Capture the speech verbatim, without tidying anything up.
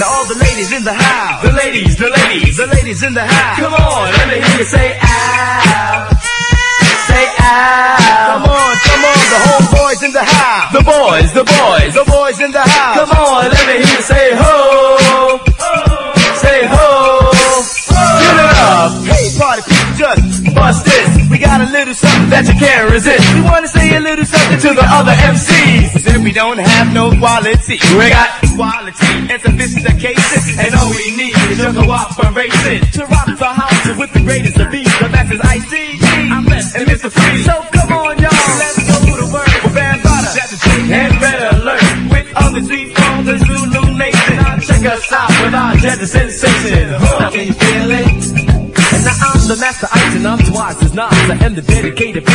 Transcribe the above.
Now all the ladies in the house. The ladies, the ladies, the ladies in the house. Come on, let me hear you say ow. Say ow. Come on, come on, the homeboys in the house. The boys, the boys, the boys in the house. Come on, let me hear you say ho. Say ho. Give it up. Hey, party people, just bust this. We got a little something that you can't resist. We wanna say a little something to the other M Cs. If we don't have no quality, we got quality and sophistication, and all we need is your cooperation to rock the house with the greatest of these. The masters I C G, I'm Les and Mister Free. So come on, y'all, let's go to work with Bambaataa, and Red Alert with other three from the Zulu Nation. Now check us out with our gender sensation. Huh. Can you feel it? And now I'm the master ice and I'm twice as nice. I am the dedicated